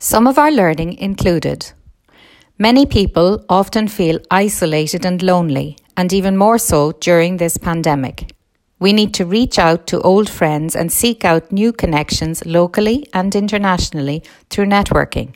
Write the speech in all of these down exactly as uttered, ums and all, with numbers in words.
Some of our learning included: many people often feel isolated and lonely, and even more so during this pandemic. We need to reach out to old friends and seek out new connections locally and internationally through networking.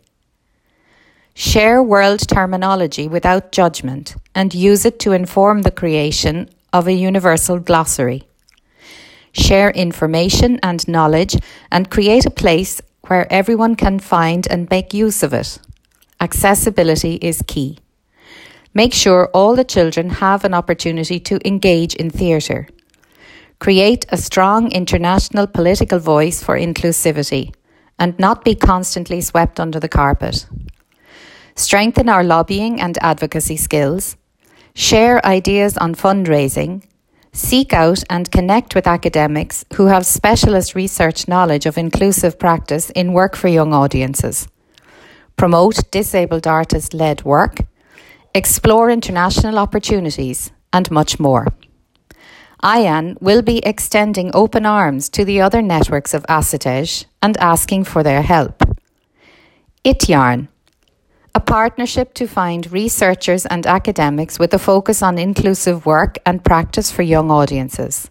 Share world terminology without judgment and use it to inform the creation of a universal glossary. Share information and knowledge and create a place where everyone can find and make use of it. Accessibility is key. Make sure all the children have an opportunity to engage in theatre. Create a strong international political voice for inclusivity and not be constantly swept under the carpet. Strengthen our lobbying and advocacy skills. Share ideas on fundraising. Seek out and connect with academics who have specialist research knowledge of inclusive practice in work for young audiences. Promote disabled artist-led work. Explore international opportunities and much more. I A N will be extending open arms to the other networks of ASITEJ and asking for their help. ITYARN, a partnership to find researchers and academics with a focus on inclusive work and practice for young audiences.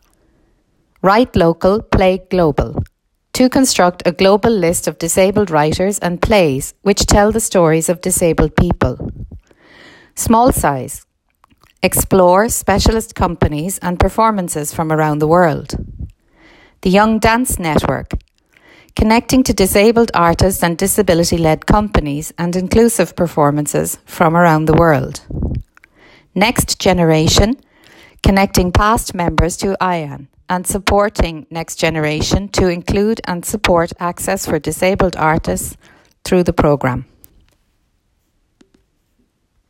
Write Local, Play Global, to construct a global list of disabled writers and plays which tell the stories of disabled people. Small Size, explore specialist companies and performances from around the world. The Young Dance Network, connecting to disabled artists and disability-led companies and inclusive performances from around the world. Next Generation, connecting past members to I A N and supporting Next Generation to include and support access for disabled artists through the programme.